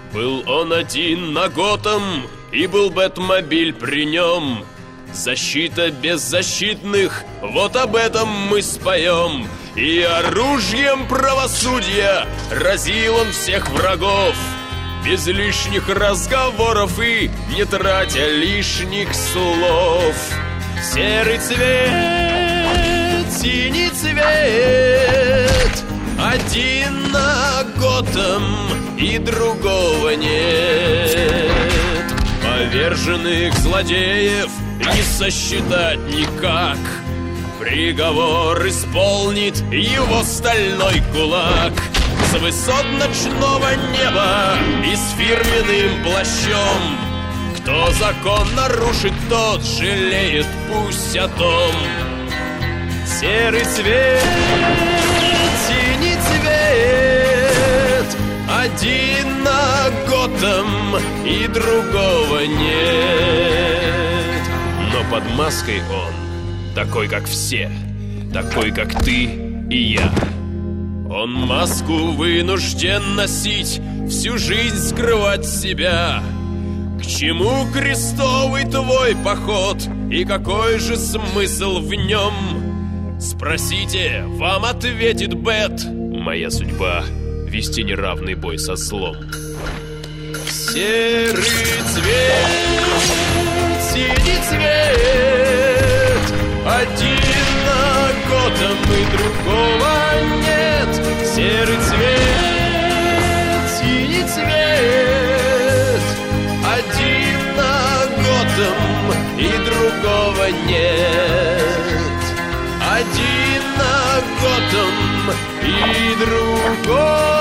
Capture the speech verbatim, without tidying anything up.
Был он один на Готэм, и был Бэтмобиль при нем. Защита беззащитных, вот об этом мы споем. И оружием правосудия разил он всех врагов, без лишних разговоров и не тратя лишних слов. Серый цвет, синий цвет, один на Готэм и другого нет. Поверженных злодеев не сосчитать никак. Приговор исполнит его стальной кулак. С высот ночного неба и с фирменным плащом. Кто закон нарушит, тот жалеет, пусть о том. Серый цвет, синий цвет, один на Готэм и другого нет. Но под маской он такой, как все, такой, как ты и я. Он маску вынужден носить, всю жизнь скрывать себя. К чему крестовый твой поход, и какой же смысл в нем? Спросите, вам ответит Бэт: моя судьба — вести неравный бой со злом. Серый цвет, синий цвет, один на Готэм и другого нет. Серый цвет, синий цвет, один на Готэм и другого нет. Один на Готэм и другого